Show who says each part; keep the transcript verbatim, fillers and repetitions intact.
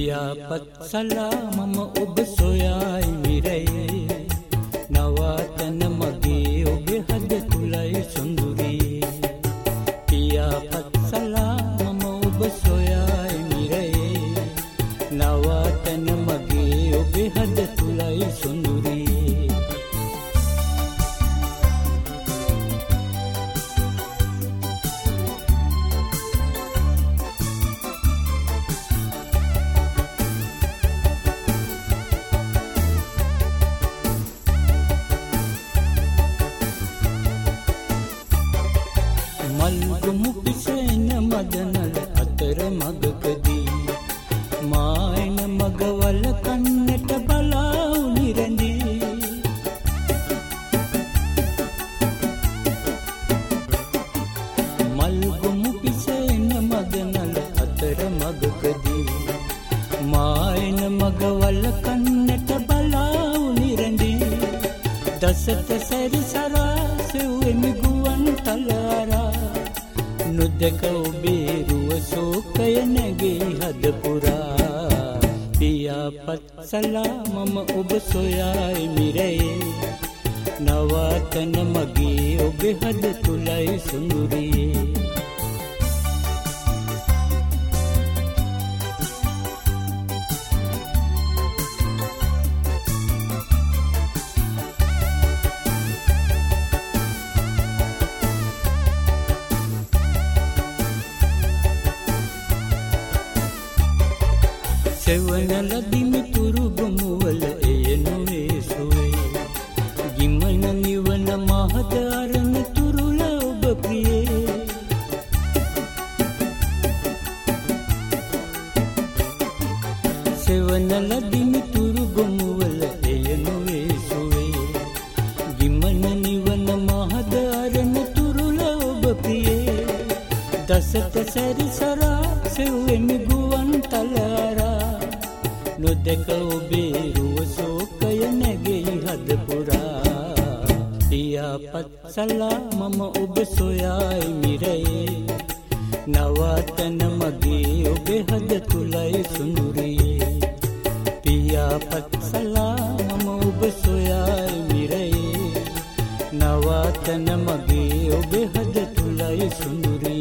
Speaker 1: පියාපත් සලා මම ඔබ සොයයි මිරයේ නවාතන මගේ ඔබේ හද තුලයි සොඳුරියේ පියාපත් සලා මම ඔබ සොයයි මිරයේ නවාතන මගේ ඔබේ හද තුලයි සොඳුරියේ මල්ගොමු පිසෙන මදනල අතර මගකදී මායන මගවල කන්නට බලා උනිරැඳී මල්ගොමු පිසෙන මදනල අතර මගකදී මායන මගවල කන්නට බලා උනිරැඳී දසත සැරිසරා සෙව්වෙමි ගුවන් තලාරා නොදක ඔබේ රුව සෝකය නැගේ හද පුරා පියාපත් සලා මම ඔබ සොයයි මිරයේ නවාතන මගේ ඔබේ හද තුලයි සොඳුරියේ සෙවනල දිමිතුරු ගොමුවල එය නොවේ සුවේ ගිමන නිවන මහද අරණ තුරුල ඔබ ප්‍රියේ සෙවනල දිමිතුරු ගොමුවල එය නොවේ සුවේ ගිමන නිවන මහද අරණ තුරුල ඔබ ප්‍රියේ දසත සැරිසරා සෙව්වෙමි ගුවන් තලාරා නොදක ඔබේ රුව සෝකය නැගෙයි හද පුරා පියාපත් සලා මම ඔබ සොයයි මිරයේ නවාතන මගේ ඔබේ හද තුලයි සොඳුරියේ පියාපත් සලා මම ඔබ සොයයි මිරයේ නවාතන මගේ ඔබේ හද තුලයි සොඳුරියේ